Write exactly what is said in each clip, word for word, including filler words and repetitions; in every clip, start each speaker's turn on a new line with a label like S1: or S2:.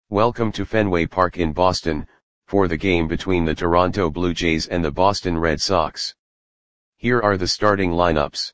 S1: Welcome to Fenway Park in Boston, for the game between the Toronto Blue Jays and the Boston Red Sox. Here are the starting lineups.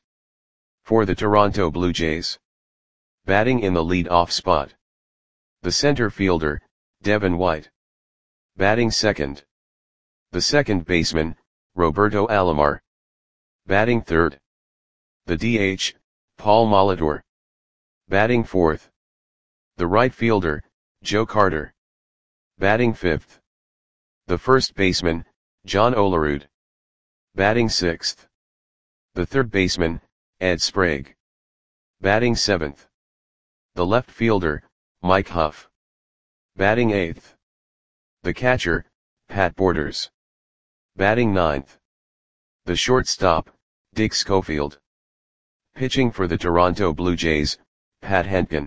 S1: For the Toronto Blue Jays. Batting in the lead-off spot. The center fielder, Devin White. Batting second. The second baseman, Roberto Alomar. Batting third. The D H, Paul Molitor. Batting fourth. The right fielder, Joe Carter. Batting fifth. The first baseman, John Olerud. Batting sixth. The third baseman, Ed Sprague. Batting seventh. The left fielder, Mike Huff. Batting eighth. The catcher, Pat Borders. Batting ninth. The shortstop, Dick Schofield. Pitching for the Toronto Blue Jays, Pat Hentgen.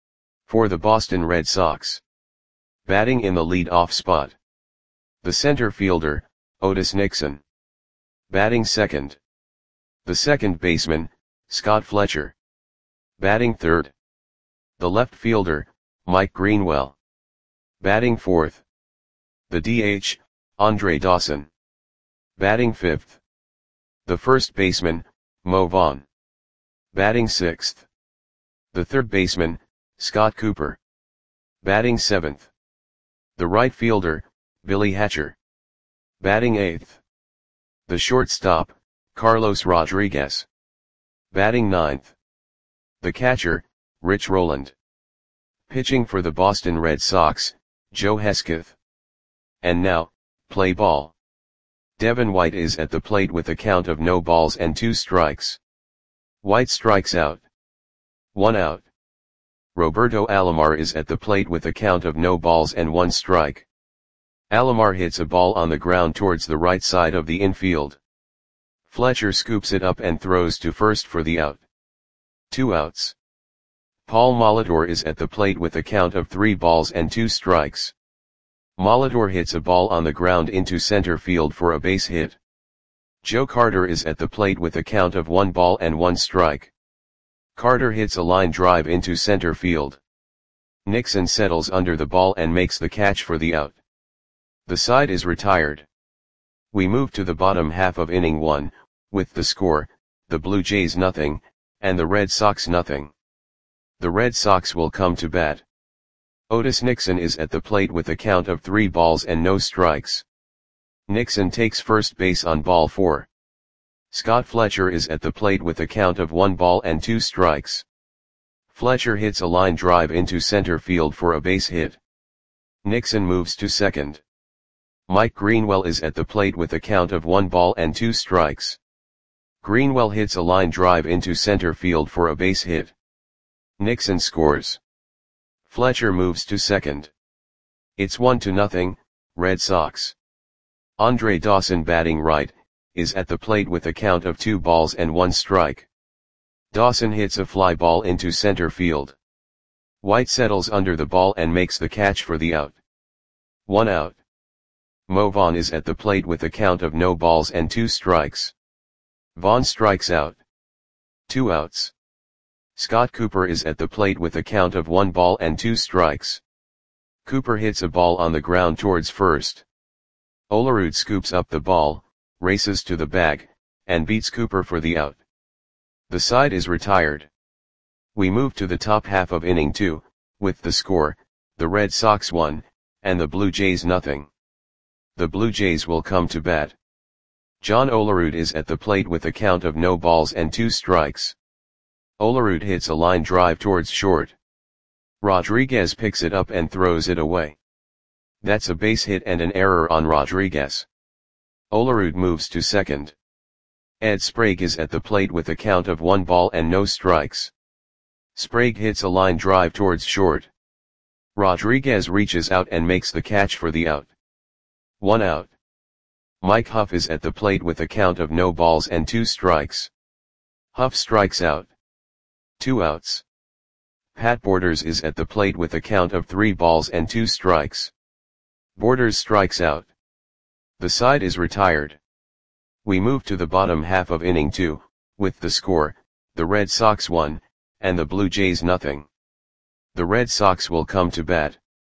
S1: For the Boston Red Sox. Batting in the lead-off spot. The center fielder, Otis Nixon. Batting second. The second baseman, Scott Fletcher. Batting third. The left fielder, Mike Greenwell. Batting fourth. The D H, Andre Dawson. Batting fifth. The first baseman, Mo Vaughn. Batting sixth. The third baseman, Scott Cooper. Batting seventh. The right fielder, Billy Hatcher. Batting eighth. The shortstop, Carlos Rodriguez. Batting ninth. The catcher, Rich Rowland. Pitching for the Boston Red Sox, Joe Hesketh. And now, play ball. Devin White is at the plate with a count of no balls and two strikes. White strikes out. One out. Roberto Alomar is at the plate with a count of no balls and one strike. Alomar hits a ball on the ground towards the right side of the infield. Fletcher scoops it up and throws to first for the out. Two outs. Paul Molitor is at the plate with a count of three balls and two strikes. Molitor hits a ball on the ground into center field for a base hit. Joe Carter is at the plate with a count of one ball and one strike. Carter hits a line drive into center field. Nixon settles under the ball and makes the catch for the out. The side is retired. We move to the bottom half of inning one, with the score, the Blue Jays nothing, and the Red Sox nothing. The Red Sox will come to bat. Otis Nixon is at the plate with a count of three balls and no strikes. Nixon takes first base on ball four. Scott Fletcher is at the plate with a count of one ball and two strikes. Fletcher hits a line drive into center field for a base hit. Nixon moves to second. Mike Greenwell is at the plate with a count of one ball and two strikes. Greenwell hits a line drive into center field for a base hit. Nixon scores. Fletcher moves to second. It's one to nothing, Red Sox. Andre Dawson, batting right, is at the plate with a count of two balls and one strike. Dawson hits a fly ball into center field. White settles under the ball and makes the catch for the out. One out. Mo Vaughn is at the plate with a count of no balls and two strikes. Vaughn strikes out. Two outs. Scott Cooper is at the plate with a count of one ball and two strikes. Cooper hits a ball on the ground towards first. Olerud scoops up the ball, races to the bag, and beats Cooper for the out. The side is retired. We move to the top half of inning two, with the score, the Red Sox one, and the Blue Jays nothing. The Blue Jays will come to bat. John Olerud is at the plate with a count of no balls and two strikes. Olerud hits a line drive towards short. Rodriguez picks it up and throws it away. That's a base hit and an error on Rodriguez. Olerud moves to second. Ed Sprague is at the plate with a count of one ball and no strikes. Sprague hits a line drive towards short. Rodriguez reaches out and makes the catch for the out. One out. Mike Huff is at the plate with a count of no balls and two strikes. Huff strikes out. Two outs. Pat Borders is at the plate with a count of three balls and two strikes. Borders strikes out. The side is retired. We move to the bottom half of inning two, with the score, the Red Sox one, and the Blue Jays nothing. The Red Sox will come to bat.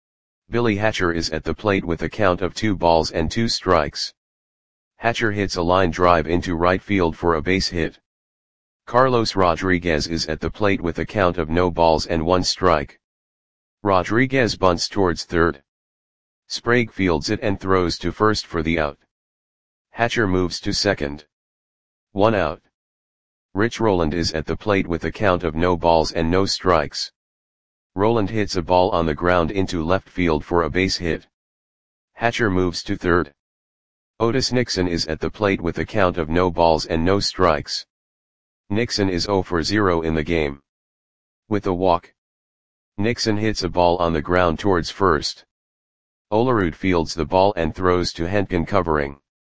S1: Billy Hatcher is at the plate with a count of two balls and two strikes. Hatcher hits a line drive into right field for a base hit. Carlos Rodriguez is at the plate with a count of no balls and one strike. Rodriguez bunts towards third. Sprague fields it and throws to first for the out. Hatcher moves to second. One out. Rich Rowland is at the plate with a count of no balls and no strikes. Rowland hits a ball on the ground into left field for a base hit. Hatcher moves to third. Otis Nixon is at the plate with a count of no balls and no strikes. Nixon is zero for zero in the game. With a walk, Nixon hits a ball on the ground towards first. Olerud fields the ball and throws to Hentgen covering.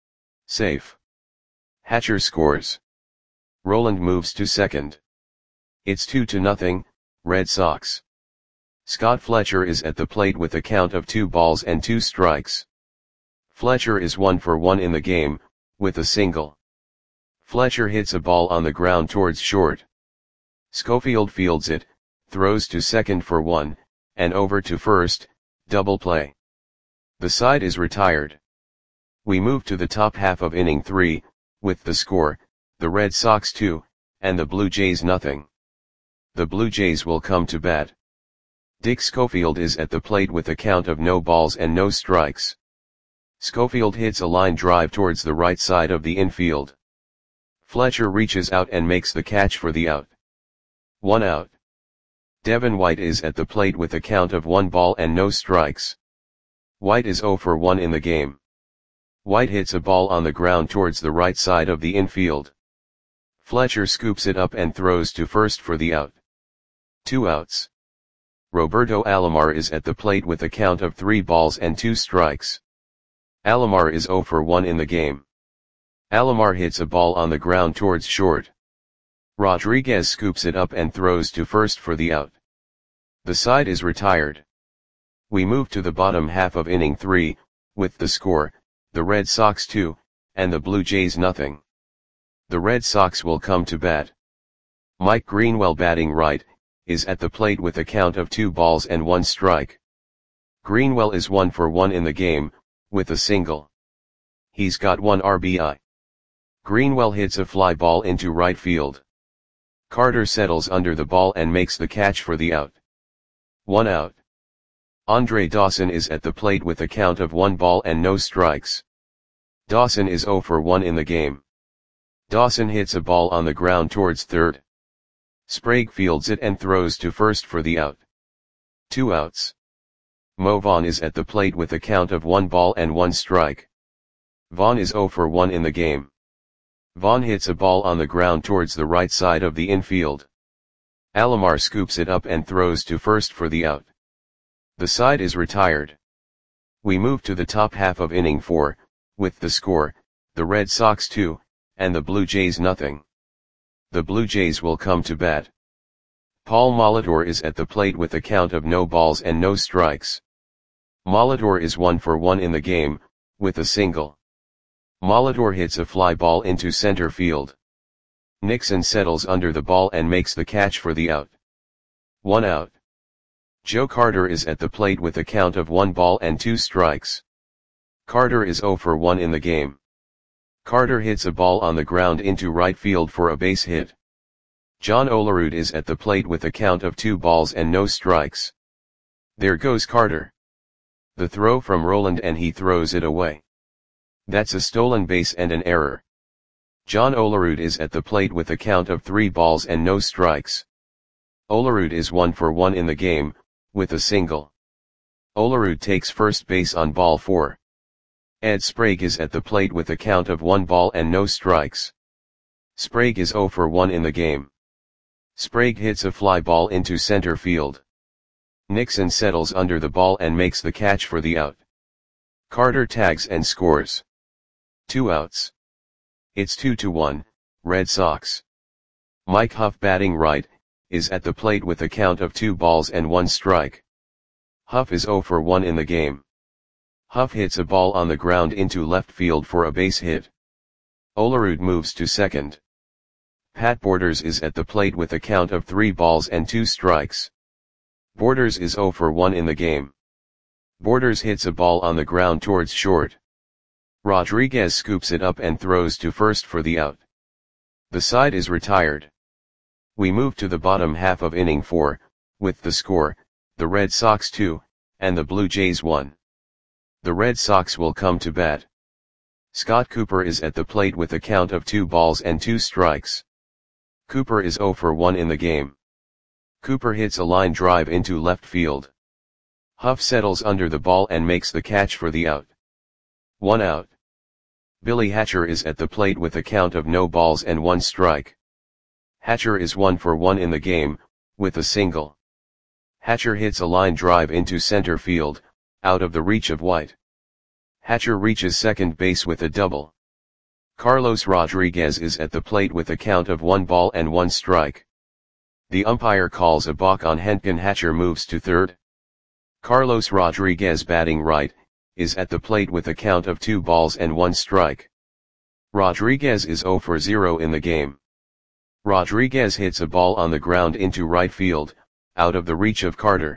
S1: Safe. Hatcher scores. Rowland moves to second. It's two to nothing, Red Sox. Scott Fletcher is at the plate with a count of two balls and two strikes. Fletcher is one for one in the game, with a single. Fletcher hits a ball on the ground towards short. Schofield fields it, throws to second for one, and over to first, double play. The side is retired. We move to the top half of inning three, with the score, the Red Sox two, and the Blue Jays nothing. The Blue Jays will come to bat. Dick Schofield is at the plate with a count of no balls and no strikes. Schofield hits a line drive towards the right side of the infield. Fletcher reaches out and makes the catch for the out. One out. Devin White is at the plate with a count of one ball and no strikes. White is zero for one in the game. White hits a ball on the ground towards the right side of the infield. Fletcher scoops it up and throws to first for the out. Two outs. Roberto Alomar is at the plate with a count of three balls and two strikes. Alomar is zero for one in the game. Alomar hits a ball on the ground towards short. Rodriguez scoops it up and throws to first for the out. The side is retired. We move to the bottom half of inning three, with the score, the Red Sox two, and the Blue Jays nothing. The Red Sox will come to bat. Mike Greenwell batting right, is at the plate with a count of two balls and one strike. Greenwell is one for one in the game, with a single. He's got one R B I. Greenwell hits a fly ball into right field. Carter settles under the ball and makes the catch for the out. One out. Andre Dawson is at the plate with a count of one ball and no strikes. Dawson is zero for one in the game. Dawson hits a ball on the ground towards third. Sprague fields it and throws to first for the out. Two outs. Mo Vaughn is at the plate with a count of one ball and one strike. Vaughn is zero for one in the game. Vaughn hits a ball on the ground towards the right side of the infield. Alomar scoops it up and throws to first for the out. The side is retired. We move to the top half of inning four, with the score, the Red Sox two, and the Blue Jays nothing. The Blue Jays will come to bat. Paul Molitor is at the plate with a count of no balls and no strikes. Molitor is one for one in the game, with a single. Molitor hits a fly ball into center field. Nixon settles under the ball and makes the catch for the out. One out. Joe Carter is at the plate with a count of one ball and two strikes. Carter is zero for one in the game. Carter hits a ball on the ground into right field for a base hit. John Olerud is at the plate with a count of two balls and no strikes. There goes Carter. The throw from Rowland and he throws it away. That's a stolen base and an error. John Olerud is at the plate with a count of three balls and no strikes. Olerud is one for one in the game, with a single. Olerud takes first base on ball four. Ed Sprague is at the plate with a count of one ball and no strikes. Sprague is zero for one in the game. Sprague hits a fly ball into center field. Nixon settles under the ball and makes the catch for the out. Carter tags and scores. Two outs. It's two to one, Red Sox. Mike Huff batting right, is at the plate with a count of two balls and one strike. Huff is zero for one in the game. Huff hits a ball on the ground into left field for a base hit. Olerud moves to second. Pat Borders is at the plate with a count of three balls and two strikes. Borders is zero for one in the game. Borders hits a ball on the ground towards short. Rodriguez scoops it up and throws to first for the out. The side is retired. We move to the bottom half of inning four, with the score, the Red Sox two, and the Blue Jays one. The Red Sox will come to bat. Scott Cooper is at the plate with a count of two balls and two strikes. Cooper is oh for one in the game. Cooper hits a line drive into left field. Huff settles under the ball and makes the catch for the out. One out. Billy Hatcher is at the plate with a count of no balls and one strike. Hatcher is one for one in the game, with a single. Hatcher hits a line drive into center field, out of the reach of White. Hatcher reaches second base with a double. Carlos Rodriguez is at the plate with a count of one ball and one strike. The umpire calls a balk on Henkin. Hatcher moves to third. Carlos Rodriguez, batting right, is at the plate with a count of two balls and one strike. Rodriguez is oh for zero in the game. Rodriguez hits a ball on the ground into right field, out of the reach of Carter.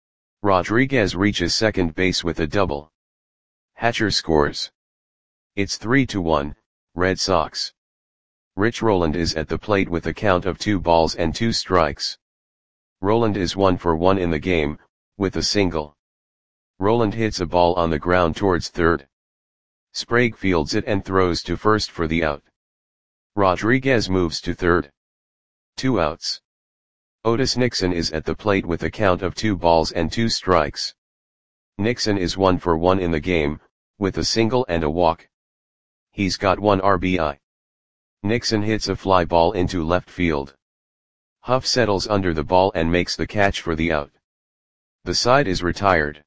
S1: Rodriguez reaches second base with a double. Hatcher scores. It's three to one, Red Sox. Rich Rowland is at the plate with a count of two balls and two strikes. Rowland is one for one in the game, with a single. Rowland hits a ball on the ground towards third. Sprague fields it and throws to first for the out. Rodriguez moves to third. Two outs. Otis Nixon is at the plate with a count of two balls and two strikes. Nixon is one for one in the game, with a single and a walk. He's got one R B I. Nixon hits a fly ball into left field. Huff settles under the ball and makes the catch for the out. The side is retired.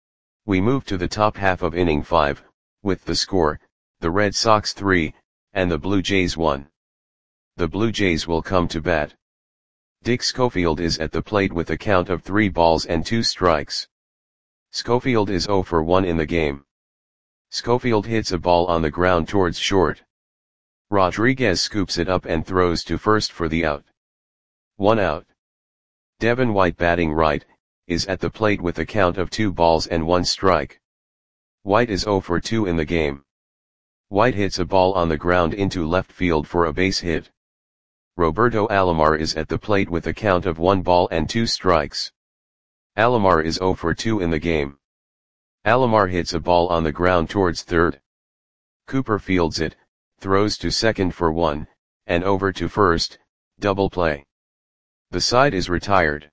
S1: We move to the top half of inning five, with the score, the Red Sox three, and the Blue Jays one. The Blue Jays will come to bat. Dick Schofield is at the plate with a count of three balls and two strikes. Schofield is oh for one in the game. Schofield hits a ball on the ground towards short. Rodriguez scoops it up and throws to first for the out. One out. Devin White, batting right, is at the plate with a count of two balls and one strike. White is oh for two in the game. White hits a ball on the ground into left field for a base hit. Roberto Alomar is at the plate with a count of one ball and two strikes. Alomar is oh for two in the game. Alomar hits a ball on the ground towards third. Cooper fields it, throws to second for one, and over to first, double play. The side is retired.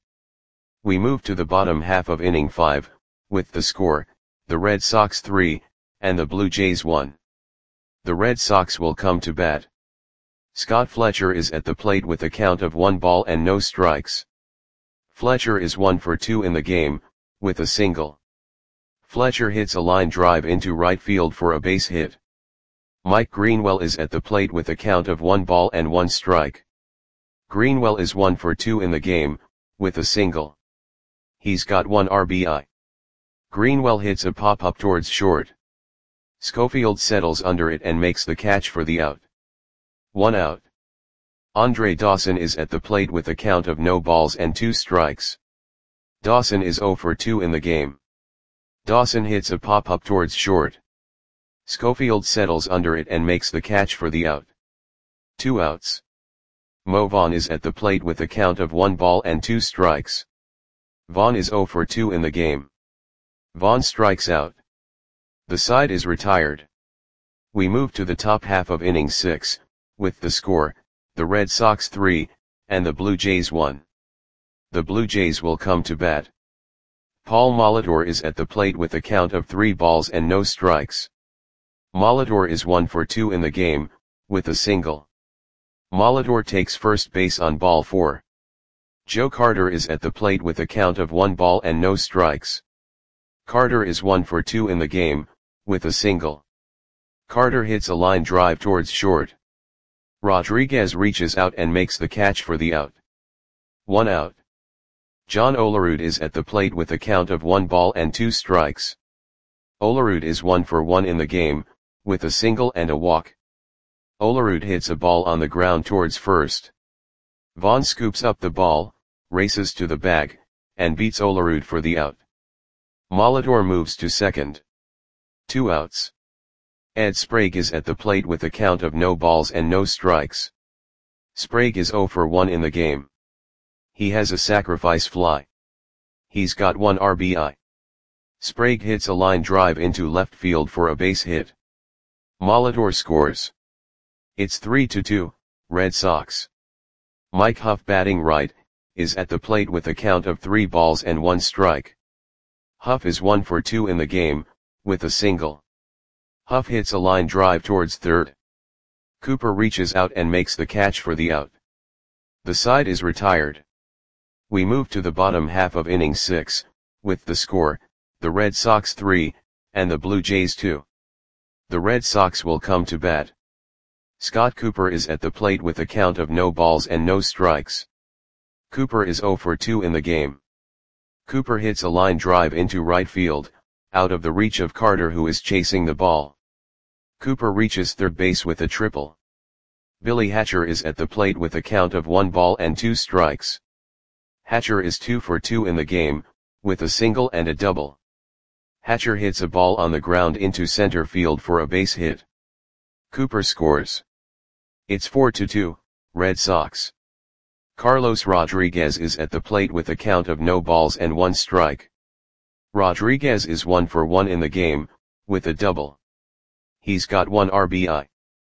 S1: We move to the bottom half of inning five, with the score, the Red Sox three, and the Blue Jays one. The Red Sox will come to bat. Scott Fletcher is at the plate with a count of one ball and no strikes. Fletcher is one for two in the game, with a single. Fletcher hits a line drive into right field for a base hit. Mike Greenwell is at the plate with a count of one ball and one strike. Greenwell is one for two in the game, with a single. He's got one R B I. Greenwell hits a pop-up towards short. Schofield settles under it and makes the catch for the out. One out. Andre Dawson is at the plate with a count of no balls and two strikes. Dawson is oh for two in the game. Dawson hits a pop-up towards short. Schofield settles under it and makes the catch for the out. Two outs. Mo Vaughn is at the plate with a count of one ball and two strikes. Vaughn is oh for two in the game. Vaughn strikes out. The side is retired. We move to the top half of inning six, with the score, the Red Sox three, and the Blue Jays one. The Blue Jays will come to bat. Paul Molitor is at the plate with a count of three balls and no strikes. Molitor is one for two in the game, with a single. Molitor takes first base on ball four. Joe Carter is at the plate with a count of one ball and no strikes. Carter is one for two in the game, with a single. Carter hits a line drive towards short. Rodriguez reaches out and makes the catch for the out. One out. John Olerud is at the plate with a count of one ball and two strikes. Olerud is one for one in the game, with a single and a walk. Olerud hits a ball on the ground towards first. Vaughn scoops up the ball, races to the bag, and beats Olerud for the out. Molitor moves to second. Two outs. Ed Sprague is at the plate with a count of no balls and no strikes. Sprague is oh for one in the game. He has a sacrifice fly. He's got one R B I. Sprague hits a line drive into left field for a base hit. Molitor scores. It's three to two, Red Sox. Mike Huff, batting right, is at the plate with a count of three balls and one strike. Huff is one for two in the game, with a single. Huff hits a line drive towards third. Cooper reaches out and makes the catch for the out. The side is retired. We move to the bottom half of inning six, with the score, the Red Sox three, and the Blue Jays two. The Red Sox will come to bat. Scott Cooper is at the plate with a count of no balls and no strikes. Cooper is oh for two in the game. Cooper hits a line drive into right field, out of the reach of Carter, who is chasing the ball. Cooper reaches third base with a triple. Billy Hatcher is at the plate with a count of one ball and two strikes. Hatcher is two for two in the game, with a single and a double. Hatcher hits a ball on the ground into center field for a base hit. Cooper scores. It's four to two, Red Sox. Carlos Rodriguez is at the plate with a count of no balls and one strike. Rodriguez is one for one in the game, with a double. He's got one R B I.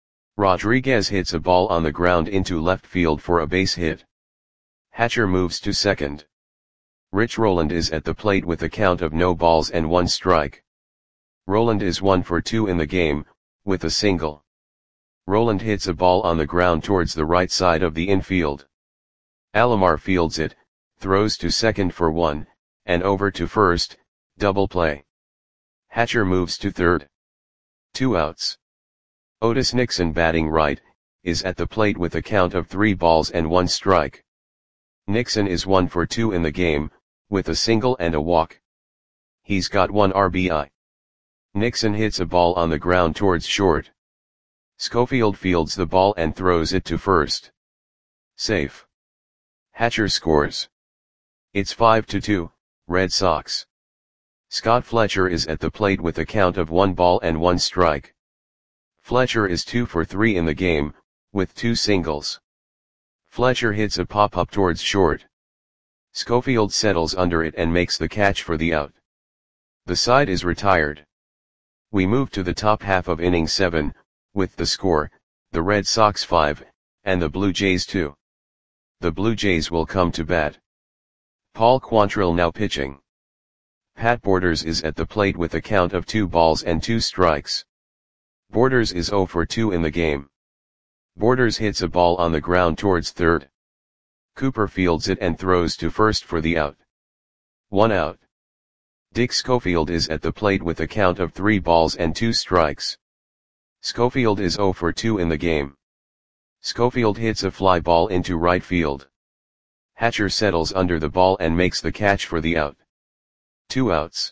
S1: Rodriguez hits a ball on the ground into left field for a base hit. Hatcher moves to second. Rich Rowland is at the plate with a count of no balls and one strike. Rowland is one for two in the game, with a single. Rowland hits a ball on the ground towards the right side of the infield. Alomar fields it, throws to second for one, and over to first, double play. Hatcher moves to third. Two outs. Otis Nixon, batting right, is at the plate with a count of three balls and one strike. Nixon is one for two in the game, with a single and a walk. He's got one R B I. Nixon hits a ball on the ground towards short. Schofield fields the ball and throws it to first. Safe. Hatcher scores. It's five to two, Red Sox. Scott Fletcher is at the plate with a count of one ball and one strike. Fletcher is two for three in the game, with two singles. Fletcher hits a pop-up towards short. Schofield settles under it and makes the catch for the out. The side is retired. We move to the top half of inning seven, with the score, the Red Sox five, and the Blue Jays two. The Blue Jays will come to bat. Paul Quantrill now pitching. Pat Borders is at the plate with a count of two balls and two strikes. Borders is oh for two in the game. Borders hits a ball on the ground towards third. Cooper fields it and throws to first for the out. One out. Dick Schofield is at the plate with a count of three balls and two strikes. Schofield is oh for two in the game. Schofield hits a fly ball into right field. Hatcher settles under the ball and makes the catch for the out. Two outs.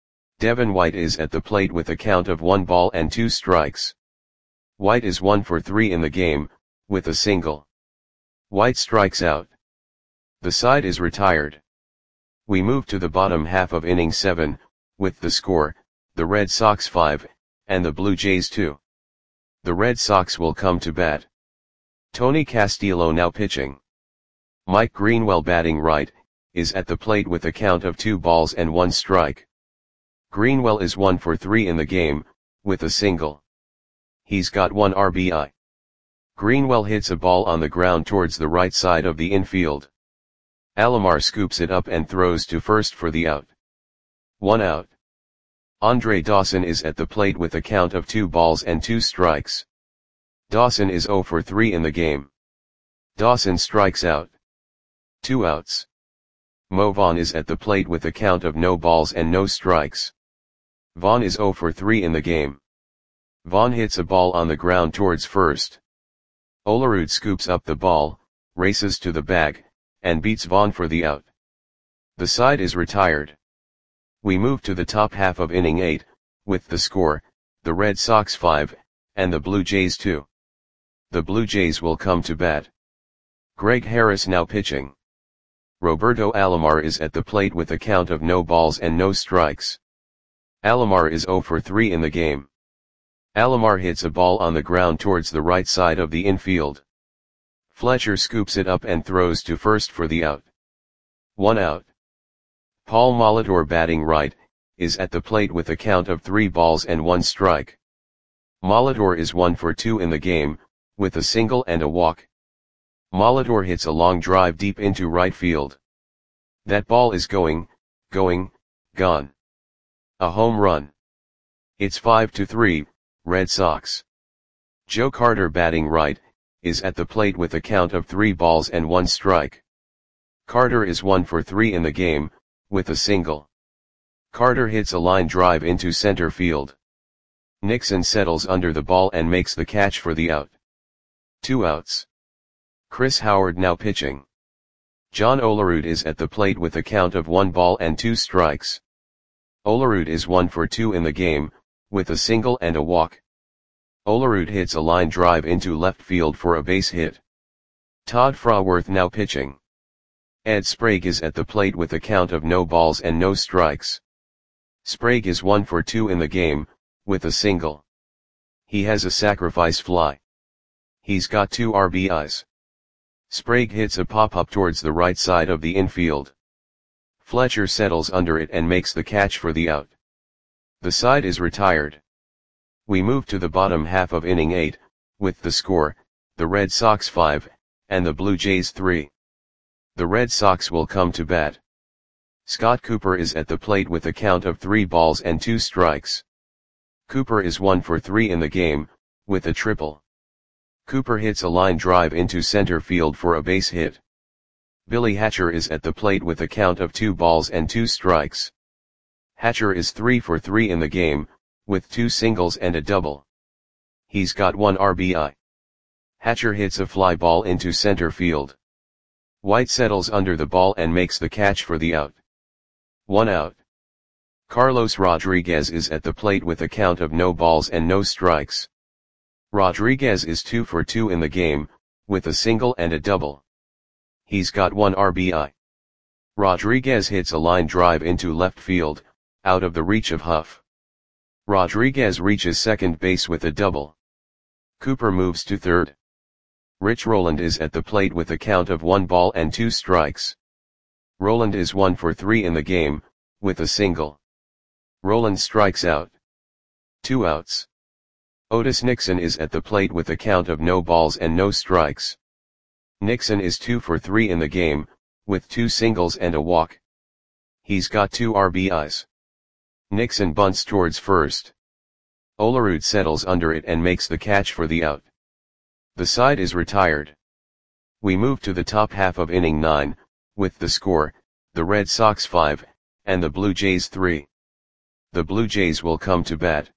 S1: Devin White is at the plate with a count of one ball and two strikes. White is one for three in the game, with a single. White strikes out. The side is retired. We move to the bottom half of inning seven, with the score, the Red Sox five, and the Blue Jays two. The Red Sox will come to bat. Tony Castillo now pitching. Mike Greenwell, batting right, is at the plate with a count of two balls and one strike. Greenwell is one for three in the game, with a single. He's got one R B I. Greenwell hits a ball on the ground towards the right side of the infield. Alomar scoops it up and throws to first for the out. One out. Andre Dawson is at the plate with a count of two balls and two strikes. Dawson is oh for three in the game. Dawson strikes out. Two outs. Mo Vaughn is at the plate with a count of no balls and no strikes. Vaughn is oh for three in the game. Vaughn hits a ball on the ground towards first. Olerud scoops up the ball, races to the bag, and beats Vaughn for the out. The side is retired. We move to the top half of inning eight, with the score, the Red Sox five, and the Blue Jays two. The Blue Jays will come to bat. Greg Harris now pitching. Roberto Alomar is at the plate with a count of no balls and no strikes. Alomar is zero for three in the game. Alomar hits a ball on the ground towards the right side of the infield. Fletcher scoops it up and throws to first for the out. One out. Paul Molitor, batting right, is at the plate with a count of three balls and one strike. Molitor is one for two in the game, with a single and a walk. Molitor hits a long drive deep into right field. That ball is going, going, gone. A home run. It's five to three, Red Sox. Joe Carter, batting right, is at the plate with a count of three balls and one strike. Carter is one for three in the game, with a single. Carter hits a line drive into center field. Nixon settles under the ball and makes the catch for the out. Two outs. Chris Howard now pitching. John Olerud is at the plate with a count of one ball and two strikes. Olerud is one for two in the game, with a single and a walk. Olerud hits a line drive into left field for a base hit. Todd Fraworth now pitching. Ed Sprague is at the plate with a count of no balls and no strikes. Sprague is one for two in the game, with a single. He has a sacrifice fly. He's got two R B Is. Sprague hits a pop-up towards the right side of the infield. Fletcher settles under it and makes the catch for the out. The side is retired. We move to the bottom half of inning eight, with the score, the Red Sox five, and the Blue Jays three. The Red Sox will come to bat. Scott Cooper is at the plate with a count of three balls and two strikes. Cooper is one for three in the game, with a triple. Cooper hits a line drive into center field for a base hit. Billy Hatcher is at the plate with a count of two balls and two strikes. Hatcher is three for three in the game, with two singles and a double. He's got one R B I. Hatcher hits a fly ball into center field. White settles under the ball and makes the catch for the out. One out. Carlos Rodriguez is at the plate with a count of no balls and no strikes. Rodriguez is two for two in the game, with a single and a double. He's got one R B I. Rodriguez hits a line drive into left field, out of the reach of Huff. Rodriguez reaches second base with a double. Cooper moves to third. Rich Rowland is at the plate with a count of one ball and two strikes. Rowland is one for three in the game, with a single. Rowland strikes out. Two outs. Otis Nixon is at the plate with a count of no balls and no strikes. Nixon is two for three in the game, with two singles and a walk. He's got two R B Is. Nixon bunts towards first. Olerud settles under it and makes the catch for the out. The side is retired. We move to the top half of inning nine, with the score, the Red Sox five, and the Blue Jays three. The Blue Jays will come to bat.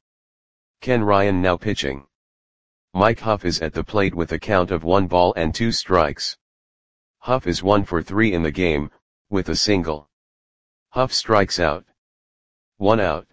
S1: Ken Ryan now pitching. Mike Huff is at the plate with a count of one ball and two strikes. Huff is one for three in the game, with a single. Huff strikes out. One out.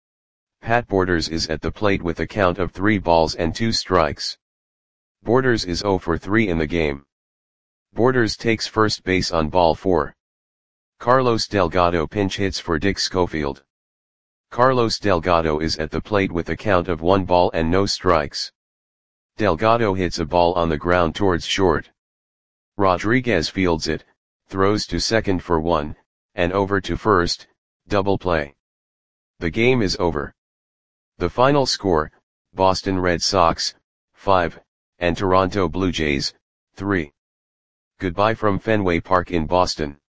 S1: Pat Borders is at the plate with a count of three balls and two strikes. Borders is zero for three in the game. Borders takes first base on ball four. Carlos Delgado pinch hits for Dick Schofield. Carlos Delgado is at the plate with a count of one ball and no strikes. Delgado hits a ball on the ground towards short. Rodriguez fields it, throws to second for one, and over to first, double play. The game is over. The final score, Boston Red Sox, five, and Toronto Blue Jays, three. Goodbye from Fenway Park in Boston.